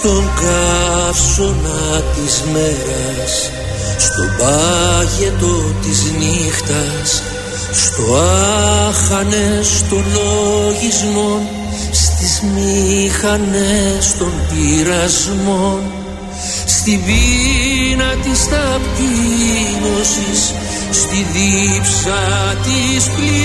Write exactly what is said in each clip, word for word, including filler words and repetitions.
στον καύσωνα της μέρας, στον πάγετο της νύχτας, στο άχανες των λογισμών, στις μήχανες των πειρασμών, στην πείνα της ταπείνωσης, στη δίψα της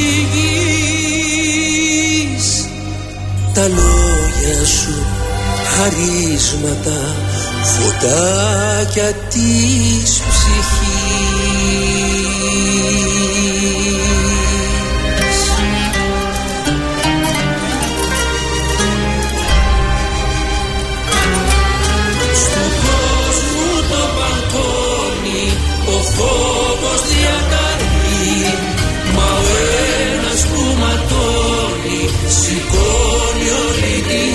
πληγής. Τα λόγια σου χαρίσματα, φωτάκια της ψυχής. Στον κόσμο το μπαλκόνι ο φόβος διακαρεί, μα ο ένας που ματώνει σηκώνει όλη τη γη.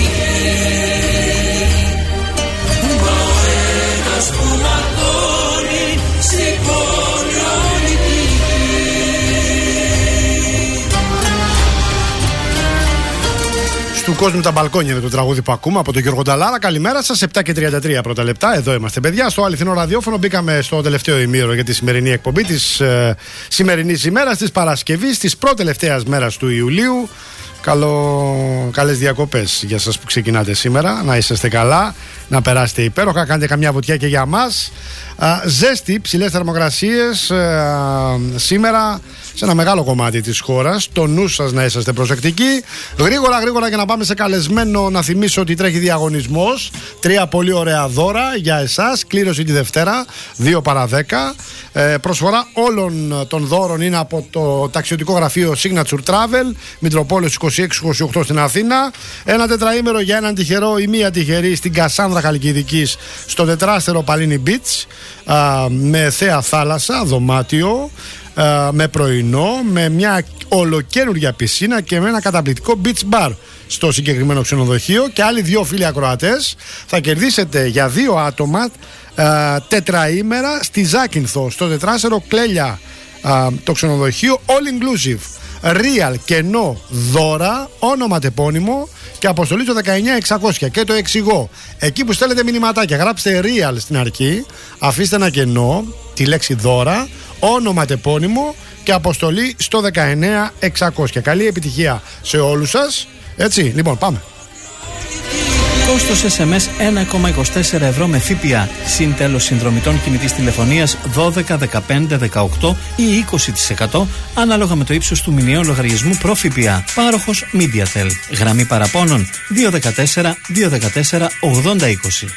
Του κόσμου τα μπαλκόνια είναι το τραγούδι που ακούμε από τον Γιώργο Νταλάρα. Καλημέρα σας, επτά και τριάντα τρία πρώτα λεπτά. Εδώ είμαστε, παιδιά, στο αληθινό ραδιόφωνο. Μπήκαμε στο τελευταίο ημίωρο για τη σημερινή εκπομπή της ε, σημερινής ημέρας, της Παρασκευής, της πρώτη-τελευταίας μέρας του Ιουλίου. Καλό, καλές διακοπές για σας που ξεκινάτε σήμερα. Να είσαστε καλά, να περάσετε υπέροχα. Κάντε καμιά βουτιά και για μας. Α, ζέστη, ψηλές θερμοκρασίες α, σήμερα σε ένα μεγάλο κομμάτι της χώρας. Το νου σας να είσαστε προσεκτικοί. Γρήγορα, γρήγορα για να πάμε σε καλεσμένο. Να θυμίσω ότι τρέχει διαγωνισμός. Τρία πολύ ωραία δώρα για εσάς. Κλήρωση τη Δευτέρα, δύο παρά δέκα. Ε, προσφορά όλων των δώρων είναι από το ταξιδιωτικό γραφείο Signature Travel, Μητροπόλεως είκοσι έξι είκοσι οκτώ στην Αθήνα. Ένα τετραήμερο για έναν τυχερό ή μία τυχερή στην Κασάνδρα Χαλκιδικής, στο τετράστερο Παλίνι Beach, α, με θέα θάλασσα, δωμάτιο, α, με πρωινό, με μια ολοκαίνουργια πισίνα και με ένα καταπληκτικό beach bar στο συγκεκριμένο ξενοδοχείο. Και άλλοι δύο φίλοι ακροατές θα κερδίσετε για δύο άτομα α, τετραήμερα στη Ζάκυνθο, στο τετράστερο Κλέλια, α, το ξενοδοχείο all inclusive. Real, κενό, δώρα, όνομα τεπώνυμο και αποστολή το δεκαεννιά εξακόσια. Και το εξηγώ. Εκεί που στέλνετε μηνυματάκια, γράψτε real στην αρχή, αφήστε ένα κενό, τη λέξη δώρα, όνομα τεπώνυμο και αποστολή στο δεκαεννιά εξακόσια. Καλή επιτυχία σε όλους σας. Έτσι, λοιπόν, πάμε. Κόστος ες εμ ες ένα κόμμα είκοσι τέσσερα ευρώ με ΦΠΑ. Συν τέλος συνδρομητών κινητής τηλεφωνίας δώδεκα, δεκαπέντε, δεκαοκτώ ή είκοσι τοις εκατό ανάλογα με το ύψος του μηνιαίου λογαριασμού προ ΦΠΑ. Πάροχος MediaTel. Γραμμή παραπώνων δύο ένα τέσσερα, δύο ένα τέσσερα, ογδόντα είκοσι.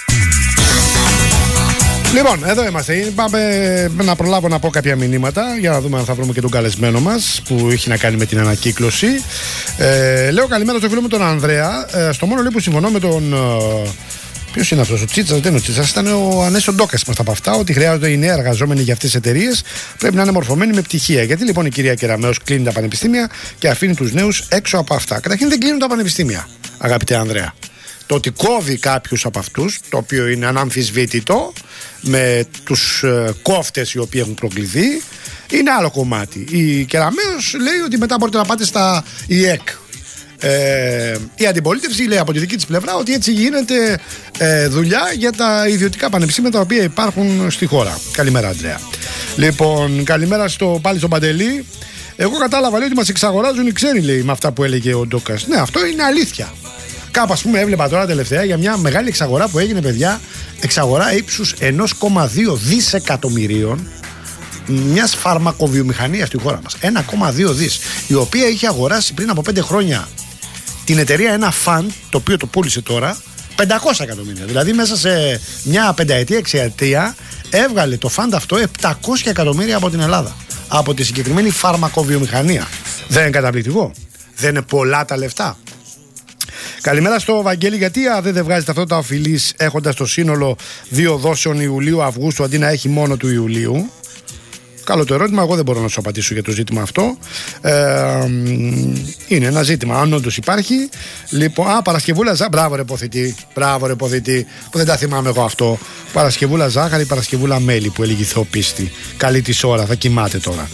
Λοιπόν, εδώ είμαστε. Πάμε να προλάβω να πω κάποια μηνύματα για να δούμε αν θα βρούμε και τον καλεσμένο μας που έχει να κάνει με την ανακύκλωση. Ε, λέω καλημέρα στο φίλο μου τον Ανδρέα. Ε, στο μόνο λίγο που συμφωνώ με τον. Ε, Ποιος είναι αυτός, ο Τσίτσας? Δεν είναι ο Τσίτσας, ήταν ο Ανέσο Ντόκας μας από αυτά. Ότι χρειάζονται οι νέοι εργαζόμενοι για αυτές τις εταιρείες πρέπει να είναι μορφωμένοι με πτυχία. Γιατί λοιπόν η κυρία Κεραμέως κλείνει τα πανεπιστήμια και αφήνει τους νέους έξω από αυτά? Καταρχήν δεν κλείνουν τα πανεπιστήμια, αγαπητέ Ανδρέα. Το ότι κόβει κάποιους από αυτούς, το οποίο είναι αναμφισβήτητο, με τους ε, κόφτες οι οποίοι έχουν προκληθεί, είναι άλλο κομμάτι. Η Κεραμέως λέει ότι μετά μπορείτε να πάτε στα ΙΕΚ. Ε, η αντιπολίτευση λέει από τη δική της πλευρά ότι έτσι γίνεται ε, δουλειά για τα ιδιωτικά πανεπιστήμια τα οποία υπάρχουν στη χώρα. Καλημέρα, Ανδρέα. Λοιπόν, καλημέρα στο, πάλι στον Παντελή. Εγώ κατάλαβα, λέει, ότι μας εξαγοράζουν οι ξένοι, λέει, με αυτά που έλεγε ο Ντόκας. Ναι, αυτό είναι αλήθεια. Κάπου, ας πούμε, έβλεπα τώρα τελευταία για μια μεγάλη εξαγορά που έγινε, παιδιά, εξαγορά ύψους ένα κόμμα δύο δισεκατομμυρίων μιας φαρμακοβιομηχανίας στη χώρα μας. ένα κόμμα δύο δις, η οποία είχε αγοράσει πριν από πέντε χρόνια την εταιρεία ένα φαντ, το οποίο το πούλησε τώρα πεντακόσια εκατομμύρια. Δηλαδή μέσα σε μια πενταετία, εξαετία έβγαλε το φαντ αυτό επτακόσια εκατομμύρια από την Ελλάδα, από τη συγκεκριμένη φαρμακοβιομηχανία. Δεν είναι καταπληκτικό? Δεν είναι πολλά τα λεφτά? Καλημέρα στο Βαγγέλη. Γιατί α, δεν, δεν βγάζει ταυτότητα οφειλής έχοντας το σύνολο δύο δόσεων Ιουλίου-Αυγούστου αντί να έχει μόνο του Ιουλίου? Καλό το ερώτημα. Εγώ δεν μπορώ να σου απαντήσω για το ζήτημα αυτό. Ε, είναι ένα ζήτημα, αν όντως υπάρχει. Λοιπόν, α, Παρασκευούλα Ζάχαρη. Μπράβο, ρε ποθητή. Μπράβο, ρε ποθητή. Που δεν τα θυμάμαι εγώ αυτό. Παρασκευούλα Ζάχαρη, Παρασκευούλα Μέλι που έλεγε η Θεοπίστη. Καλή της ώρα, θα κοιμάται τώρα.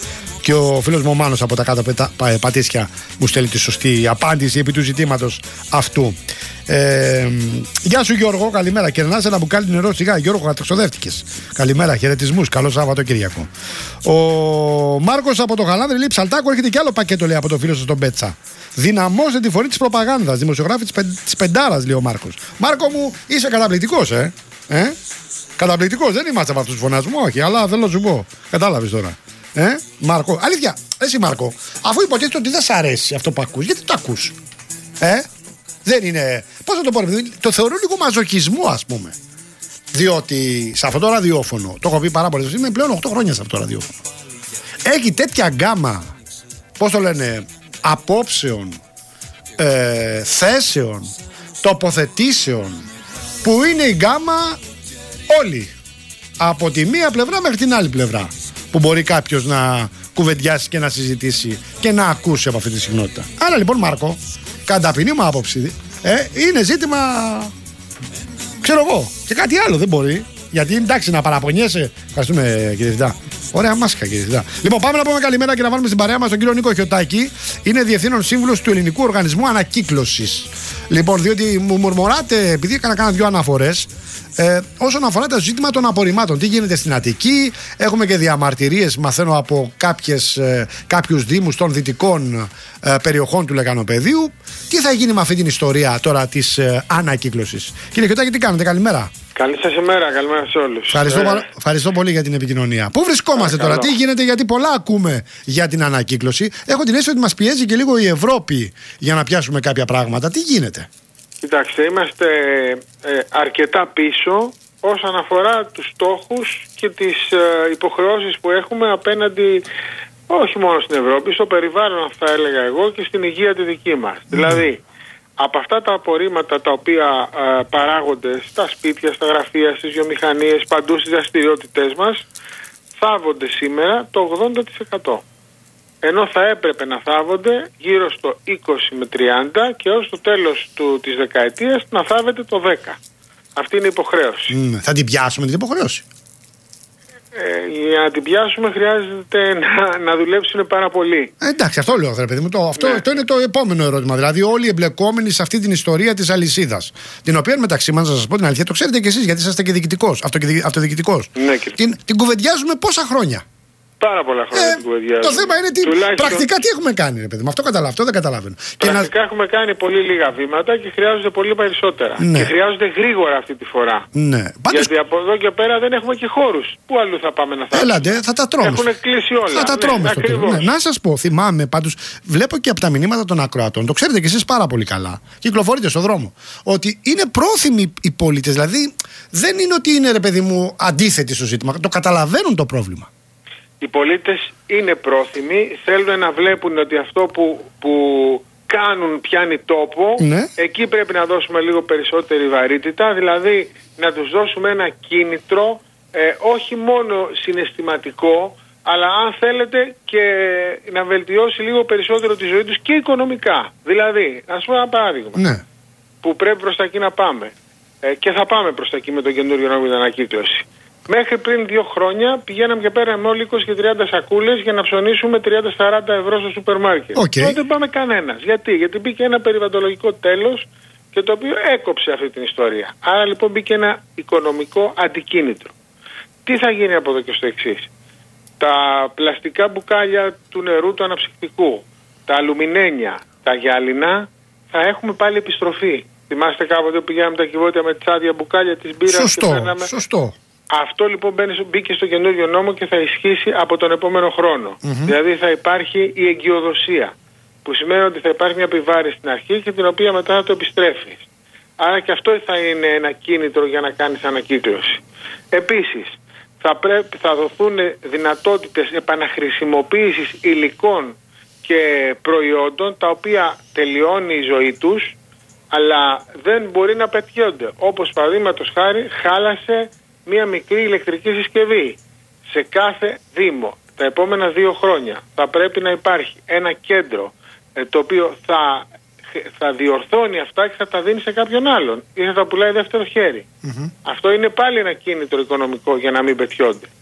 Και ο φίλος μου ο Μάνος από τα κάτω πα, πατήσια μου στέλνει τη σωστή απάντηση επί του ζητήματος αυτού. Ε, γεια σου Γιώργο, καλημέρα. Κερνάς ένα μπουκάλι νερό σιγά. Γιώργο, κατεξοδεύτηκες. Καλημέρα, χαιρετισμούς. Καλό Σαββατοκύριακο. Ο Μάρκος από το Γαλάνδρι λέει Ψαλτάκο, έρχεται κι άλλο πακέτο λέει από το φίλο σας τον Πέτσα. Δυναμώστε τη φωνή της προπαγάνδας. Δημοσιογράφη της, πεν, της Πεντάρας, λέει ο Μάρκος. Μάρκο μου, είσαι καταπληκτικός, ε. ε? Καταπληκτικός, δεν είμαστε από αυτούς τους φωνασμούς, όχι, αλλά θέλω να σου πω. Κατάλαβες τώρα. Ε, Μάρκο, αλήθεια, εσύ Μάρκο, αφού υποτίθεται ότι δεν σ' αρέσει αυτό που ακούς, γιατί το ακούς, ε, δεν είναι, πώς να το πω, το θεωρώ λίγο μαζοχισμό ας πούμε, διότι σε αυτό το ραδιόφωνο, το έχω πει πάρα πολλές φορές, είμαι πλέον οκτώ χρόνια σε αυτό το ραδιόφωνο, έχει τέτοια γκάμα, πώς το λένε, απόψεων, ε, θέσεων, τοποθετήσεων, που είναι η γκάμα όλη, από τη μία πλευρά μέχρι την άλλη πλευρά, που μπορεί κάποιος να κουβεντιάσει και να συζητήσει και να ακούσει από αυτή τη συχνότητα. Άρα λοιπόν Μάρκο, κατά ταπεινή μου άποψη, ε, είναι ζήτημα, ξέρω εγώ, και κάτι άλλο δεν μπορεί. Γιατί εντάξει να παραπονιέσαι. Ευχαριστούμε κύριε Διευθυντά. Ωραία μάσκα κύριε Διευθυντά. Λοιπόν, πάμε να πούμε καλημέρα και να βάλουμε στην παρέα μας τον κύριο Νίκο Χιωτάκη. Είναι διευθύνων σύμβουλος του Ελληνικού Οργανισμού Ανακύκλωσης. Λοιπόν, διότι μου μουρμουράτε, επειδή έκανα κάνα δυο αναφορές, ε, όσον αφορά το ζήτημα των απορριμμάτων. Τι γίνεται στην Αττική, έχουμε και διαμαρτυρίες, μαθαίνω από κάποιες, ε, κάποιους δήμους των δυτικών ε, περιοχών του Λεκανοπεδίου. Τι θα γίνει με αυτή την ιστορία τώρα της ε, ανακύκλωσης. Κύριε Χιωτάκη, τι κάνετε, καλημέρα. Καλή σας ημέρα, καλημέρα σε όλους. Ευχαριστώ, ε... ευχαριστώ πολύ για την επικοινωνία. Πού βρισκόμαστε τώρα, τι γίνεται, γιατί πολλά ακούμε για την ανακύκλωση. Έχω την αίσθηση ότι μας πιέζει και λίγο η Ευρώπη για να πιάσουμε κάποια πράγματα. Τι γίνεται? Κοιτάξτε, είμαστε ε, αρκετά πίσω όσον αφορά τους στόχους και τις ε, υποχρεώσεις που έχουμε απέναντι όχι μόνο στην Ευρώπη, στο περιβάλλον θα έλεγα εγώ και στην υγεία τη δική μας. Mm. Δηλαδή, από αυτά τα απορρίμματα τα οποία ε, παράγονται στα σπίτια, στα γραφεία, στις βιομηχανίες, παντού στις δραστηριότητές μας, θάβονται σήμερα το ογδόντα τοις εκατό. Ενώ θα έπρεπε να θάβονται γύρω στο είκοσι με τριάντα και ως το τέλος του, της δεκαετίας να θάβεται το δέκα. Αυτή είναι η υποχρέωση. Mm, θα την πιάσουμε την υποχρέωση. Ε, για να την πιάσουμε χρειάζεται να, να δουλέψουν πάρα πολύ. Ε, εντάξει, αυτό λέω, ρε παιδί μου. Το, αυτό, ναι. αυτό είναι το επόμενο ερώτημα. Δηλαδή, όλοι οι εμπλεκόμενοι σε αυτή την ιστορία της αλυσίδας. Την οποία μεταξύ μας, να σας πω την αλήθεια, το ξέρετε κι εσείς, γιατί είσαστε και διοικητικός, αυτοδιοικητικός. Ναι, την, την κουβεντιάζουμε πόσα χρόνια. Πάρα πολλά χρόνια ε, την κουβεντιάζουμε. Το θέμα είναι τι, τουλάχιστον... πρακτικά τι έχουμε κάνει, ρε παιδί μου. Αυτό, καταλα... αυτό δεν καταλαβαίνω. Πρακτικά και να... έχουμε κάνει πολύ λίγα βήματα και χρειάζονται πολύ περισσότερα. Ναι. Και χρειάζονται γρήγορα αυτή τη φορά. Ναι. Πάντως... Γιατί από εδώ και πέρα δεν έχουμε και χώρους. Πού αλλού θα πάμε να θάψουμε? Έλατε, θα τα τρώμε. Έχουν κλείσει όλα. Θα τα τρώμε ναι, στο ναι. Να σας πω, θυμάμαι πάντως, βλέπω και από τα μηνύματα των ακροατών, το ξέρετε κι εσείς πάρα πολύ καλά. Κυκλοφορείτε στον δρόμο. Ότι είναι πρόθυμοι οι πολίτες. Δηλαδή δεν είναι ότι είναι, ρε παιδί μου, αντίθετοι στο ζήτημα. Το καταλαβαίνουν το πρόβλημα. Οι πολίτες είναι πρόθυμοι, θέλουν να βλέπουν ότι αυτό που, που κάνουν πιάνει τόπο, ναι. Εκεί πρέπει να δώσουμε λίγο περισσότερη βαρύτητα, δηλαδή να τους δώσουμε ένα κίνητρο, ε, όχι μόνο συναισθηματικό, αλλά αν θέλετε και να βελτιώσει λίγο περισσότερο τη ζωή τους και οικονομικά. Δηλαδή, ας πούμε ένα παράδειγμα, ναι. Που πρέπει προς τα εκεί να πάμε, ε, και θα πάμε προς τα εκεί με τον καινούριο νόμο για την ανακύκλωση. Μέχρι πριν δύο χρόνια πηγαίναμε και πέραμε όλοι είκοσι και τριάντα σακούλες για να ψωνίσουμε τριάντα με σαράντα ευρώ στο σούπερ μάρκετ. Okay. Τότε δεν πάμε κανένας. Γιατί? Γιατί μπήκε ένα περιβαλλοντολογικό τέλος και το οποίο έκοψε αυτή την ιστορία. Άρα λοιπόν μπήκε ένα οικονομικό αντικίνητρο. Τι θα γίνει από εδώ και στο εξής? Τα πλαστικά μπουκάλια του νερού του αναψυκτικού, τα αλουμινένια, τα γυάλινα θα έχουμε πάλι επιστροφή. Θυμάστε κάποτε που πηγαίναμε τα κυβότια με τσάδια μπουκάλια της μπύρας? Σωστό, και φέρναμε... σωστό. Αυτό λοιπόν μπήκε στο καινούριο νόμο και θα ισχύσει από τον επόμενο χρόνο. Mm-hmm. Δηλαδή θα υπάρχει η εγκυοδοσία, που σημαίνει ότι θα υπάρχει μια επιβάρηση στην αρχή και την οποία μετά θα το επιστρέφεις. Άρα και αυτό θα είναι ένα κίνητρο για να κάνεις ανακύκλωση. Επίσης, θα, πρέπει, θα δοθούν δυνατότητες επαναχρησιμοποίησης υλικών και προϊόντων τα οποία τελειώνει η ζωή τους, αλλά δεν μπορεί να πετιόνται. Όπως παραδείγματος χάρη χάλασε μία μικρή ηλεκτρική συσκευή. Σε κάθε δήμο τα επόμενα δύο χρόνια θα πρέπει να υπάρχει ένα κέντρο ε, το οποίο θα, θα διορθώνει αυτά και θα τα δίνει σε κάποιον άλλον ή θα τα πουλάει δεύτερο χέρι. Mm-hmm. Αυτό είναι πάλι ένα κίνητρο οικονομικό για να μην πετιόνται.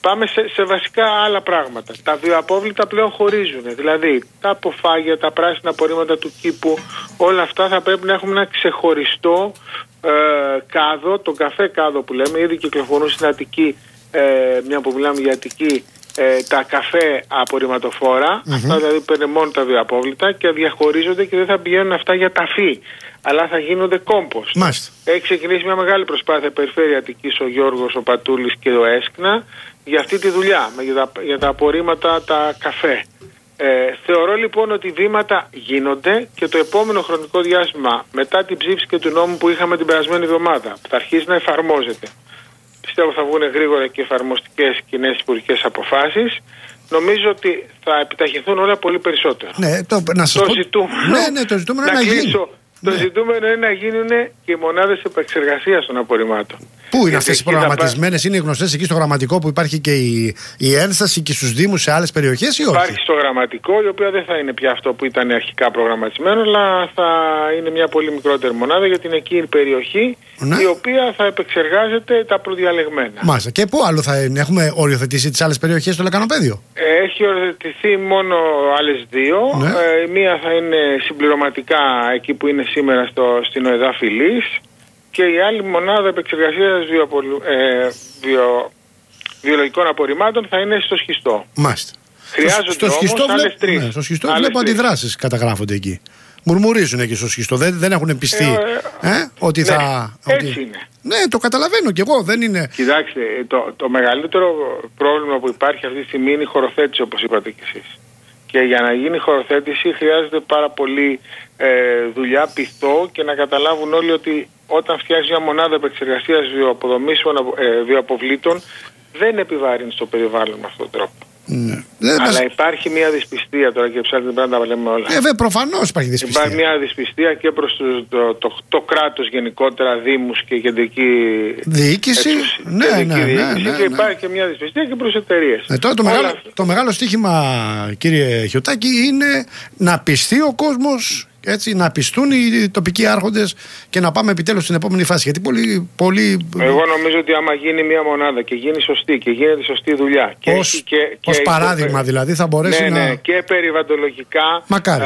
Πάμε σε, σε βασικά άλλα πράγματα. Τα βιοαπόβλητα πλέον χωρίζουν. Δηλαδή τα αποφάγια, τα πράσινα απορρίμματα του κήπου, όλα αυτά θα πρέπει να έχουμε ένα ξεχωριστό ε, κάδο, τον καφέ κάδο που λέμε. Ήδη κυκλοφορούν στην Αττική, ε, μια που μιλάμε για Αττική, ε, τα καφέ απορριμματοφόρα. Mm-hmm. Αυτά δηλαδή παίρνουν μόνο τα βιοαπόβλητα και διαχωρίζονται και δεν θα πηγαίνουν αυτά για ταφή, αλλά θα γίνονται κόμποστ. Μάλιστα. Έχει ξεκινήσει μια μεγάλη προσπάθεια περιφέρεια Αττικής, ο Γιώργος, ο Πατούλης και ο Έσκνα για αυτή τη δουλειά, για τα, για τα απορρίμματα, τα καφέ. Ε, θεωρώ λοιπόν ότι βήματα γίνονται και το επόμενο χρονικό διάστημα, μετά την ψήφιση και του νόμου που είχαμε την περασμένη εβδομάδα, που θα αρχίσει να εφαρμόζεται, πιστεύω θα βγουν γρήγορα και εφαρμοστικές κοινές υπουργικές αποφάσεις, νομίζω ότι θα επιταχυνθούν όλα πολύ περισσότερο. Ναι, το, να σας το, πω... ζητούμενο, ναι, ναι, το ζητούμενο να να γίνει. κλείσω, το ναι. ζητούμενο είναι να γίνουν και οι μονάδες επεξεργασίας των απορριμμάτων. Πού είναι αυτές οι προγραμματισμένες, θα... είναι γνωστές εκεί στο γραμματικό που υπάρχει και η, η ένσταση και στους Δήμους σε άλλες περιοχές ή όχι? Υπάρχει στο γραμματικό, η οποία δεν θα είναι πια αυτό που ήταν αρχικά προγραμματισμένο, αλλά θα είναι μια πολύ μικρότερη μονάδα για την εκείνη περιοχή, ναι. η οποία θα επεξεργάζεται τα προδιαλεγμένα. Μάλιστα. Και πού άλλο θα είναι, έχουμε οριοθετήσει τις άλλες περιοχές στο λεκανοπέδιο? Έχει οριοθετηθεί μόνο άλλες δύο. Ναι. Ε, η μία θα είναι συμπληρωματικά εκεί που είναι σήμερα στο, στην ΟΕΔΑ Φιλής. Και η άλλη μονάδα επεξεργασίας βιοπολου... ε, βιο... βιολογικών απορριμμάτων θα είναι στο σχιστό. Μάλιστα. Χρειάζονται στο όμως σχιστό άλλες βλέπ... τρεις. Ναι, στο σχιστό άλλες βλέπω τρεις. αντιδράσεις καταγράφονται εκεί. Μουρμουρίζουν εκεί στο σχιστό. Δεν, δεν έχουν πιστεί ε, ε, ε, ότι ναι, θα... έτσι ότι... είναι. Ναι, το καταλαβαίνω κι εγώ. Δεν είναι... Κοιτάξτε, το, το μεγαλύτερο πρόβλημα που υπάρχει αυτή τη στιγμή είναι η χωροθέτηση, όπως είπατε κι εσείς. Και για να γίνει χωροθέτηση χρειάζεται πάρα πολύ ε, δουλειά, πειθό και να καταλάβουν όλοι ότι όταν φτιάχνει μια μονάδα επεξεργασίας βιοαποδομήσεων, ε, βιοαποβλήτων, δεν επιβαρύνει στο περιβάλλον με αυτόν τον τρόπο. Ναι. Αλλά μας... υπάρχει μια δυσπιστία τώρα και ψάχνετε πρέπει να τα λέμε όλα. Ε, βέβαια, προφανώς υπάρχει δυσπιστία. Υπάρχει μια δυσπιστία και προς το, το, το, το κράτος γενικότερα, δήμους και κεντρική διοίκηση. Εξουσ... Ναι, ναι, ναι, διοίκηση ναι, ναι, και υπάρχει και μια δυσπιστία και προς εταιρείες. Ε, τώρα το, μεγάλο, το μεγάλο στοίχημα, κύριε Χιωτάκη, είναι να πιστεί ο κόσμος, έτσι, να πιστούν οι τοπικοί άρχοντες και να πάμε επιτέλους στην επόμενη φάση. Γιατί πολύ, πολύ... Εγώ νομίζω ότι άμα γίνει μια μονάδα και γίνει σωστή και γίνεται σωστή δουλειά. Και ως, και, και, ως και παράδειγμα και, δηλαδή θα μπορέσει ναι, να... ναι, και περιβαλλοντολογικά Μακάρι. α,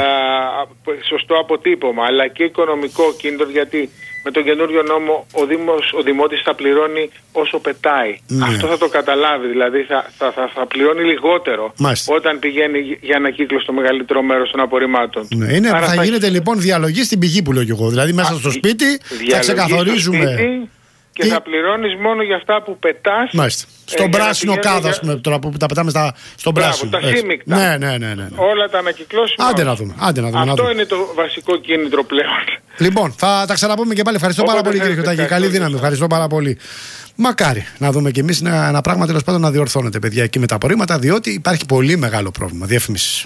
σωστό αποτύπωμα, αλλά και οικονομικό κίνητρο, γιατί με τον καινούριο νόμο ο, Δήμος, ο Δημότης θα πληρώνει όσο πετάει. Ναι. Αυτό θα το καταλάβει, δηλαδή θα, θα, θα, θα πληρώνει λιγότερο. Μάλιστα. Όταν πηγαίνει για ανακύκλωση στο μεγαλύτερο μέρος των απορριμμάτων. Ναι, είναι, θα, θα γίνεται λοιπόν διαλογή στην πηγή που λέω και εγώ. Δηλαδή μέσα Α, στο σπίτι θα ξεκαθαρίζουμε. Στο σπίτι και τι... θα πληρώνεις μόνο για αυτά που πετάς. Μάλιστα. Στον ε, πράσινο κάδο, για... τώρα που τα πετάμε στα... στον Μπράβο, πράσινο. Τα σύμμικτα. Ναι, ναι, ναι, ναι, ναι. Όλα τα ανακυκλώσουμε. Άντε να δούμε. Άντε να δούμε Αυτό να δούμε. είναι το βασικό κίνητρο πλέον. Λοιπόν, θα τα ξαναπούμε και πάλι. Ευχαριστώ Όποτε πάρα πολύ, κύριε Χιωτάκη. Καλή δύναμη. Ευχαριστώ πάρα πολύ. Μακάρι να δούμε κι εμείς ένα, ένα πράγμα τέλος πάντων να διορθώνεται, παιδιά, εκεί με τα απορρίμματα, διότι υπάρχει πολύ μεγάλο πρόβλημα. Διαφημίσεις.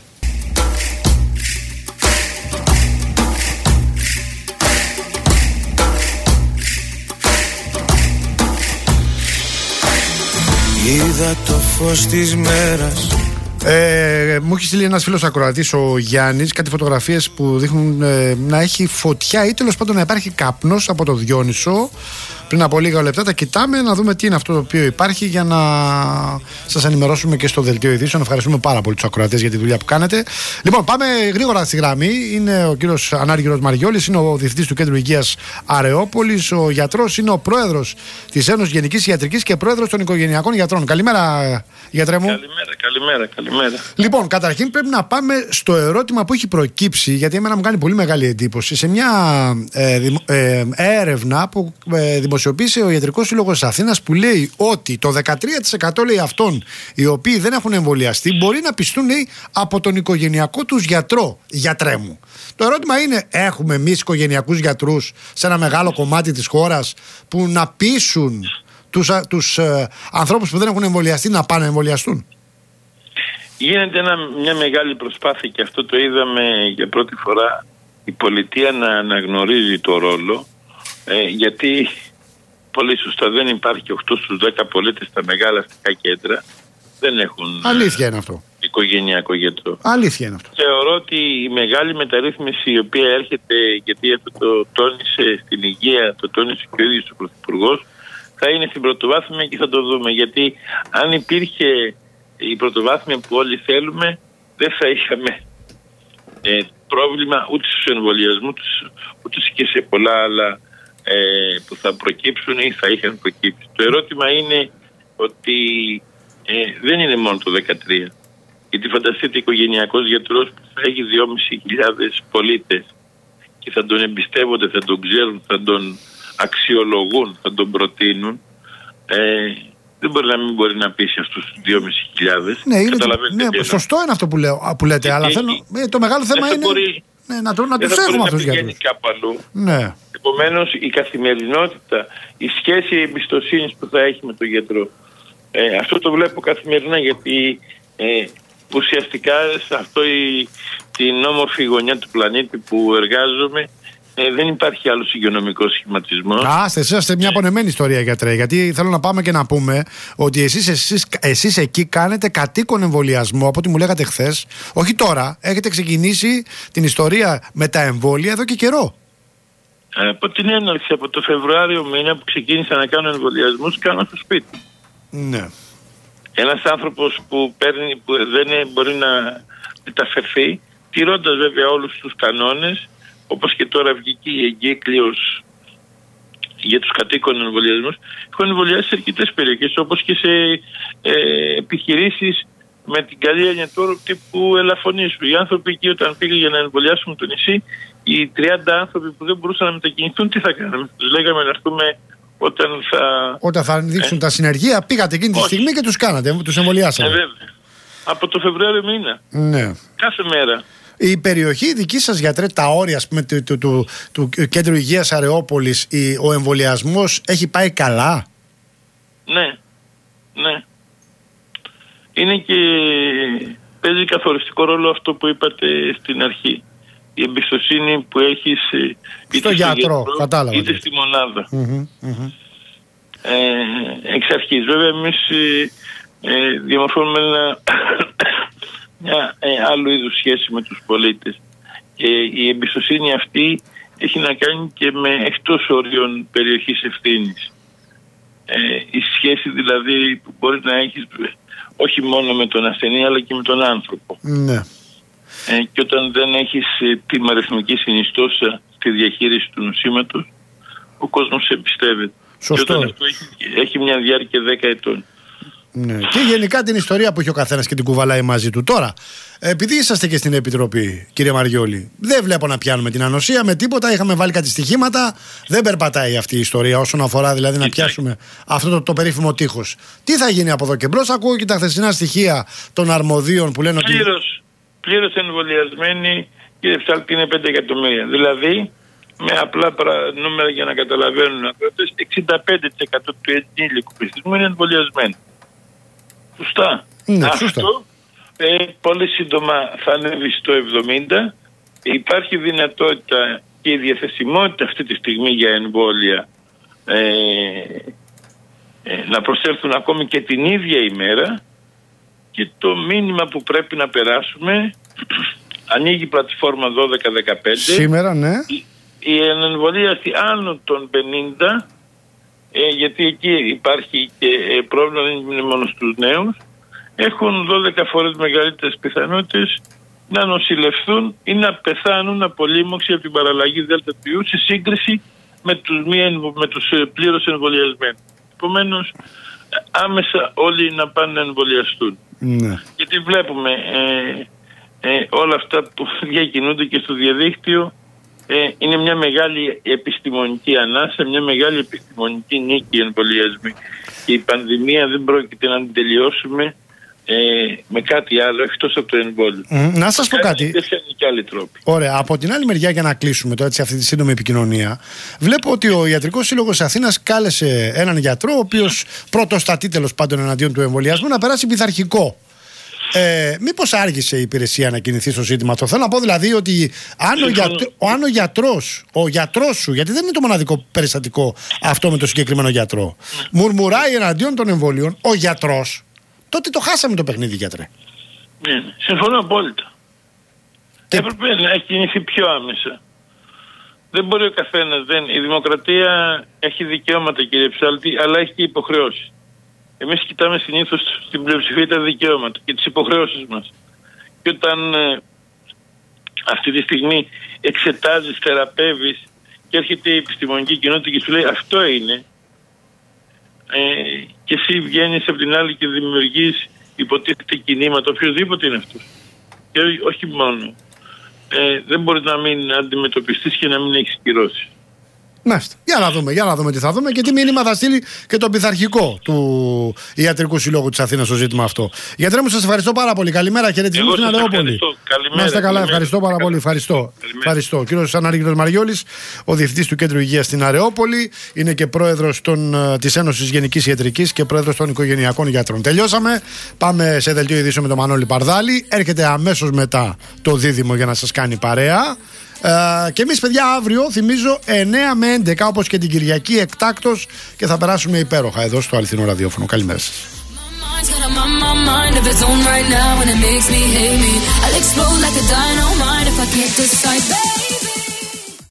Είδα το φως της μέρας. Ε, μου έχει στείλει ένας φίλος ακροατής, ο Γιάννης, κάτι φωτογραφίες που δείχνουν ε, να έχει φωτιά ή τέλος πάντων να υπάρχει καπνός από το Διόνυσο. Πριν από λίγα λεπτά τα κοιτάμε να δούμε τι είναι αυτό το οποίο υπάρχει για να σας ενημερώσουμε και στο δελτίο ειδήσεων. Ευχαριστούμε πάρα πολύ τους ακροατές για τη δουλειά που κάνετε. Λοιπόν, πάμε γρήγορα στη γραμμή. Είναι ο κύριος Ανάργυρος Μαριόλης, είναι ο διευθυντής του Κέντρου Υγείας Αρεόπολης. Ο γιατρός είναι ο πρόεδρος της Ένωσης Γενικής Ιατρικής και πρόεδρος των Οικογενειακών Γιατρών. Καλημέρα, γιατρέ μου. Καλημέρα, καλημέρα, καλημέρα. Λοιπόν, καταρχήν πρέπει να πάμε στο ερώτημα που έχει προκύψει, γιατί εμένα μου κάνει πολύ μεγάλη εντύπωση. Σε μια ε, δημο, ε, έρευνα που ε, δημοσιοποίησε ο Ιατρικός Σύλλογος της Αθήνας, που λέει ότι το δεκατρία τοις εκατό λέει αυτών οι οποίοι δεν έχουν εμβολιαστεί μπορεί να πιστούν, λέει, από τον οικογενειακό τους γιατρό. Γιατρέ μου. Το ερώτημα είναι, έχουμε εμείς οικογενειακούς γιατρούς σε ένα μεγάλο κομμάτι της χώρας που να πείσουν τους, τους ε, ανθρώπους που δεν έχουν εμβολιαστεί να πάνε να εμβολιαστούν? Γίνεται ένα, μια μεγάλη προσπάθεια και αυτό το είδαμε για πρώτη φορά, η πολιτεία να αναγνωρίζει το ρόλο, ε, γιατί πολύ σωστά δεν υπάρχει οκτώ στους δέκα πολίτες στα μεγάλα αστικά κέντρα δεν έχουν. Αλήθεια είναι αυτό. Οικογενειακό γιατρό. Αλήθεια είναι αυτό. Θεωρώ ότι η μεγάλη μεταρρύθμιση η οποία έρχεται, γιατί αυτό το τόνισε στην υγεία, το τόνισε και ο ίδιος ο Πρωθυπουργός, θα είναι στην πρωτοβάθμια και θα το δούμε. Γιατί αν υπήρχε η πρωτοβάθμια που όλοι θέλουμε, δεν θα είχαμε ε, πρόβλημα ούτε στους εμβολιασμούς, ούτε και σε πολλά άλλα ε, που θα προκύψουν ή θα είχαν προκύψει. Το ερώτημα είναι ότι ε, δεν είναι μόνο το δεκατρία. Γιατί φανταστείτε οικογενειακός γιατρός που θα έχει δυόμισι χιλιάδες πολίτες και θα τον εμπιστεύονται, θα τον ξέρουν, θα τον αξιολογούν, θα τον προτείνουν. Ε, δεν μπορεί να μην μπορεί να πείσει αυτούς τους δυόμισι χιλιάδες. Ναι, είναι, ναι, σωστό είναι αυτό που, λέω, που λέτε, και αλλά θέλω, ε, το μεγάλο θέμα είναι μπορεί, ναι, να, το, να τους έχουμε αυτούς τους γιατρούς. Κάπου αλλού. Ναι. Επομένως η καθημερινότητα, η σχέση εμπιστοσύνης που θα έχει με τον γιατρό, ε, αυτό το βλέπω καθημερινά, γιατί ε, ουσιαστικά σε αυτό η, την όμορφη γωνιά του πλανήτη που εργάζομαι, Ε, δεν υπάρχει άλλο υγειονομικός σχηματισμός. Α, εσείς είσαστε μια πονεμένη ιστορία, γιατρέ. Γιατί θέλω να πάμε και να πούμε ότι εσείς, εσείς, εσείς εκεί κάνετε κατοίκον εμβολιασμό, από ό,τι μου λέγατε χθες. Όχι τώρα. Έχετε ξεκινήσει την ιστορία με τα εμβόλια εδώ και καιρό. Ε, από την έναρξη, από το Φεβρουάριο μήνα που ξεκίνησα να κάνω εμβολιασμούς, κάνω στο σπίτι. Ναι. Ένας άνθρωπος που, παίρνει, που δεν μπορεί να μεταφερθεί, τηρώντας βέβαια όλους τους κανόνες, όπως και τώρα βγήκε η εγκύκλειος για τους κατοίκων εμβολιασμούς, έχουν εμβολιάσει σε αρκετές περιοχές, όπως και σε ε, επιχειρήσεις με την καλή έννοια τώρα τύπου ελαφωνήσου. Οι άνθρωποι εκεί όταν πήγαν για να εμβολιάσουν το νησί, οι τριάντα άνθρωποι που δεν μπορούσαν να μετακινηθούν, τι θα κάνουμε? Τους λέγαμε να έρθουμε όταν θα... Όταν θα δείξουν ε, τα συνεργεία, πήγατε εκείνη τη όχι. στιγμή και τους κάνατε, τους εμβολιάσατε. Ε, βέβαια. Από το Φεβρουάριο μήνα. Ναι. Κάθε μέρα. Η περιοχή δική σας, γιατρέ, τα όρια ας πούμε, του, του, του, του Κέντρου Υγείας Αρεόπολης, η, ο εμβολιασμός έχει πάει καλά? Ναι, ναι. Είναι και παίζει καθοριστικό ρόλο αυτό που είπατε στην αρχή. Η εμπιστοσύνη που έχεις είτε στο γιατρό, γιατρό κατάλαβα, είτε στη μονάδα. Mm-hmm, mm-hmm. Ε, εξ αρχής βέβαια εμείς ε, διαμορφώνουμε ένα μια ε, άλλου είδους σχέση με τους πολίτες. Και η εμπιστοσύνη αυτή έχει να κάνει και με εκτός ορίων περιοχής ευθύνης. Ε, η σχέση δηλαδή που μπορεί να έχεις όχι μόνο με τον ασθενή αλλά και με τον άνθρωπο. Ναι. Ε, και όταν δεν έχεις ε, την αριθμική συνιστόσα στη διαχείριση του νοσήματος, ο κόσμος σε εμπιστεύεται. Σωστό. Και όταν αυτό έχει, έχει μια διάρκεια δέκα ετών. Ναι. Και γενικά την ιστορία που έχει ο καθένας και την κουβαλάει μαζί του. Τώρα, επειδή είσαστε και στην Επιτροπή, κύριε Μαριόλη, δεν βλέπω να πιάνουμε την ανοσία με τίποτα. Είχαμε βάλει κάτι στοιχήματα. Δεν περπατάει αυτή η ιστορία όσον αφορά δηλαδή να πιάσουμε αυτό το, το περίφημο τείχος. Τι θα γίνει από εδώ και μπρος? Ακούω και τα χθεσινά στοιχεία των αρμοδίων που λένε ότι. Πλήρως, πλήρως εμβολιασμένοι, κύριε Ψάλτη, είναι πέντε εκατομμύρια. Δηλαδή, με απλά νούμερα για να καταλαβαίνουν αυτές, εξήντα πέντε τοις εκατό του ενήλικου πληθυσμού είναι εμβολιασμένοι. Σωστά. Ναι, αυτό σωστά. Ε, πολύ σύντομα θα ανέβει στο εβδομήντα. Υπάρχει δυνατότητα και η διαθεσιμότητα αυτή τη στιγμή για εμβόλια ε, ε, να προσέλθουν ακόμη και την ίδια ημέρα, και το μήνυμα που πρέπει να περάσουμε ανοίγει η πλατφόρμα δώδεκα δεκαπέντε σήμερα, ναι. η, η εμβολίαση άνω των πενήντα, ε, γιατί εκεί υπάρχει και ε, πρόβλημα, δεν είναι μόνο στους νέους, έχουν δώδεκα φορές μεγαλύτερες πιθανότητες να νοσηλευθούν ή να πεθάνουν από λίμωξη από την παραλλαγή δέλτα του ιού σε σύγκριση με τους, μη, με τους πλήρως εμβολιασμένους. Επομένως, άμεσα όλοι να πάνε να εμβολιαστούν. Ναι. Γιατί βλέπουμε ε, ε, όλα αυτά που διακινούνται και στο διαδίκτυο, ε, είναι μια μεγάλη επιστημονική ανάσα, μια μεγάλη επιστημονική νίκη εμβολιασμοί. Και η πανδημία δεν πρόκειται να την τελειώσουμε Ε, με κάτι άλλο εκτός από το εμβόλιο. Mm, να σας πω κάτι. Και άλλοι τρόποι. Ωραία. Από την άλλη μεριά, για να κλείσουμε τώρα έτσι αυτή τη σύντομη επικοινωνία, βλέπω ότι ο Ιατρικός Σύλλογος Αθήνας κάλεσε έναν γιατρό, ο οποίος πρωτοστατεί τέλος πάντων εναντίον του εμβολιασμού, να περάσει πειθαρχικό. Ε, μήπως άργησε η υπηρεσία να κινηθεί στο ζήτημα αυτό? Θέλω να πω δηλαδή ότι αν ο, γιατρό, ο, αν ο γιατρός, ο γιατρός σου, γιατί δεν είναι το μοναδικό περιστατικό αυτό με το συγκεκριμένο γιατρό, mm. μουρμουράει εναντίον των εμβολίων, ο γιατρός, τότε το χάσαμε το παιχνίδι, γιατρέ. Ναι, συμφωνώ απόλυτα. Και... έπρεπε να έχει κινηθεί πιο άμεσα. Δεν μπορεί ο καθένας. Δεν. Η δημοκρατία έχει δικαιώματα, κύριε Ψάλτη, αλλά έχει και υποχρεώσεις. Εμείς κοιτάμε συνήθως στην πλειοψηφία τα δικαιώματα και τις υποχρεώσεις μας. Και όταν ε, αυτή τη στιγμή εξετάζεις, θεραπεύεις και έρχεται η επιστημονική κοινότητα και σου λέει αυτό είναι, ε, και εσύ βγαίνεις από την άλλη και δημιουργείς υποτίθεται κινήματα, οποιοδήποτε είναι αυτός. Και όχι μόνο. Ε, δεν μπορεί να μην αντιμετωπιστείς και να μην έχεις κυρώσεις. Μάλιστα. Για να δούμε, για να δούμε τι θα δούμε και τι μήνυμα θα στείλει και το πειθαρχικό του Ιατρικού Συλλόγου της Αθήνας στο ζήτημα αυτό. Γιατρέ μου, σας ευχαριστώ πάρα πολύ. Καλημέρα, χαιρετισμούς στην Αρεόπολη. Να είστε καλά, ευχαριστώ πάρα πολύ. Ευχαριστώ. ευχαριστώ. Ο κύριος Ανάργυρος Μαριόλης, ο διευθυντής του Κέντρου Υγείας στην Αρεόπολη, είναι και πρόεδρος της Ένωσης Γενικής Ιατρικής και πρόεδρος των Οικογενειακών Γιατρών. Τελειώσαμε. Πάμε σε δελτίο ειδήσεων με τον Μανώλη Παρδάλη. Έρχεται αμέσως μετά το δίδυμο για να σας κάνει παρέα. Uh, και εμείς, παιδιά, αύριο θυμίζω εννέα με έντεκα όπως και την Κυριακή εκτάκτος και θα περάσουμε υπέροχα εδώ στο Αληθινό Ραδιόφωνο. Καλημέρα σας.